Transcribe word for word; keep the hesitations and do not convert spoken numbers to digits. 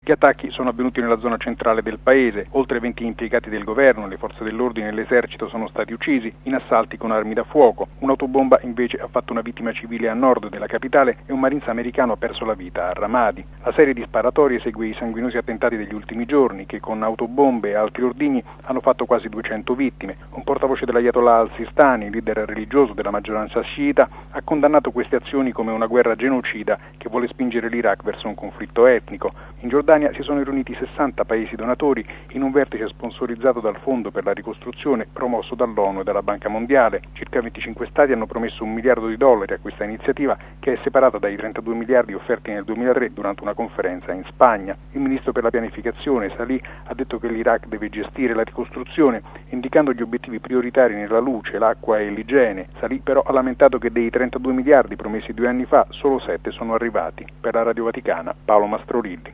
Gli attacchi sono avvenuti nella zona centrale del paese. Oltre venti impiegati del governo, le forze dell'ordine e l'esercito sono stati uccisi in assalti con armi da fuoco. Un'autobomba invece ha fatto una vittima civile a nord della capitale e un Marines americano ha perso la vita a Ramadi. La serie di sparatorie segue i sanguinosi attentati degli ultimi giorni che con autobombe e altri ordigni hanno fatto quasi duecento vittime. Un portavoce dell'Ayatollah al-Sistani, leader religioso della maggioranza sciita, ha condannato queste azioni come una guerra genocida che vuole spingere l'Iraq verso un conflitto etnico. In Giordania si sono riuniti sessanta paesi donatori in un vertice sponsorizzato dal Fondo per la ricostruzione promosso dall'ONU e dalla Banca Mondiale. Circa venticinque stati hanno promesso un miliardo di dollari a questa iniziativa, che è separata dai trentadue miliardi offerti nel duemilatré durante una conferenza in Spagna. Il ministro per la pianificazione, Salih, ha detto che l'Iraq deve gestire la ricostruzione, indicando gli obiettivi prioritari nella luce, l'acqua e l'igiene. Salih però ha lamentato che dei trentadue miliardi promessi due anni fa, solo sette sono arrivati. Per la Radio Vaticana, Paolo Mastrorilli.